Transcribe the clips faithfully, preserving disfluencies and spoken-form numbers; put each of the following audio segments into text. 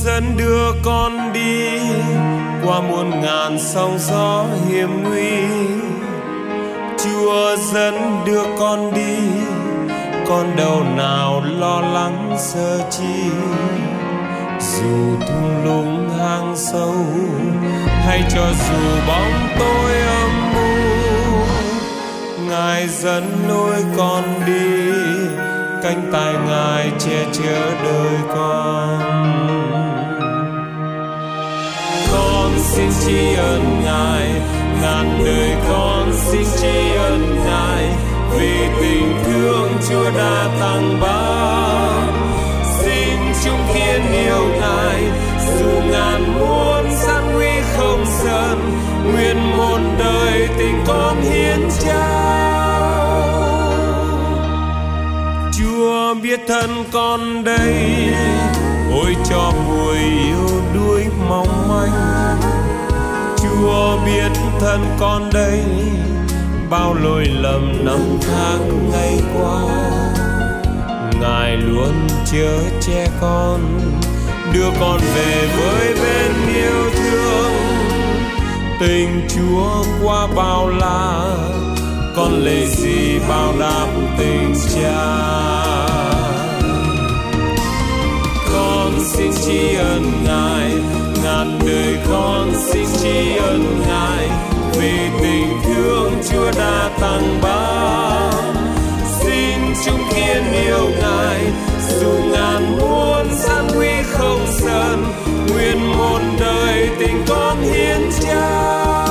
dẫn đưa con đi qua muôn ngàn sóng gió hiểm nguy. Chúa dẫn đưa con đi, con đâu nào lo lắng sợ chi. Dù thung lũng hang sâu hay cho dù bóng tối âm u, Ngài dẫn lối con đi, cánh tay Ngài che chở đời con. Con xin tri ân Ngài, ngàn đời con xin tri ân Ngài, vì tình thương Chúa đã tặng ban. Xin chung kiên yêu Ngài, dù ngàn muôn gian nguy không dần, nguyện một đời tình con hiến trao. Chúa biết thân con đây, ôi cho buổi yêu đuối mong manh. Chúa biết thân con đây, bao lỗi lầm năm tháng ngày qua. Ngài luôn chở che con, đưa con về với bên yêu thương. Tình Chúa qua bao la, con lệ gì bao đáp tình cha. Con xin tri ân Ngài, ngàn đời con xin tri ân Ngài, vì tình thương Chúa đã tặng ban. Xin chung kiên yêu Ngài, dù ngàn muôn gian nguy không dần, nguyện một đời tình con hiến trao.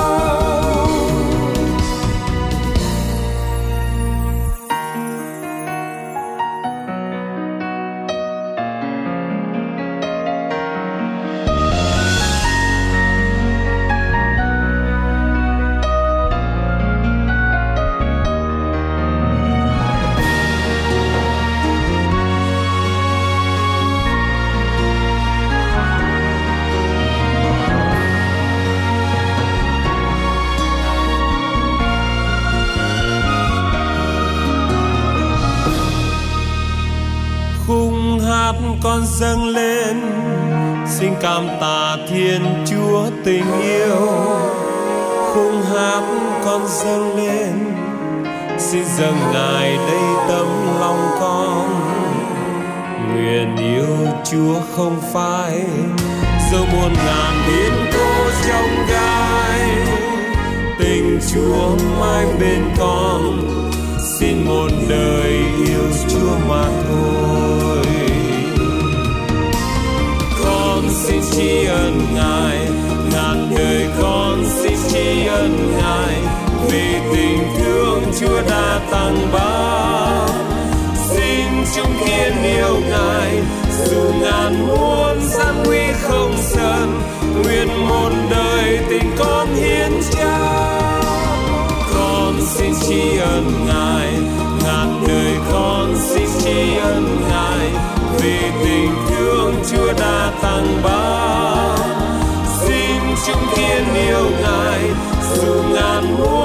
Con dâng lên xin cảm tạ Thiên Chúa tình yêu. Khung hát con dâng lên xin dâng Ngài đây tấm lòng con. Nguyện yêu Chúa không phai, dẫu muôn ngàn biến cố trong gai. Tình Chúa mãi bên con, xin một đời yêu Chúa mà thôi. Con xin tri ân Ngài, ngàn đời con xin tri ân Ngài, vì tình thương Chúa đã tặng ban. Xin chung kiên yêu Ngài, dù ngàn muôn gian nguy không dần, nguyện một đời tình con hiến trao. Con xin tri ân Ngài, ngàn đời con xin tri ân Ngài, vì tình thương Chúa đã tặng ban. Xin chung kiên yêu Ngài, dù ngàn muôn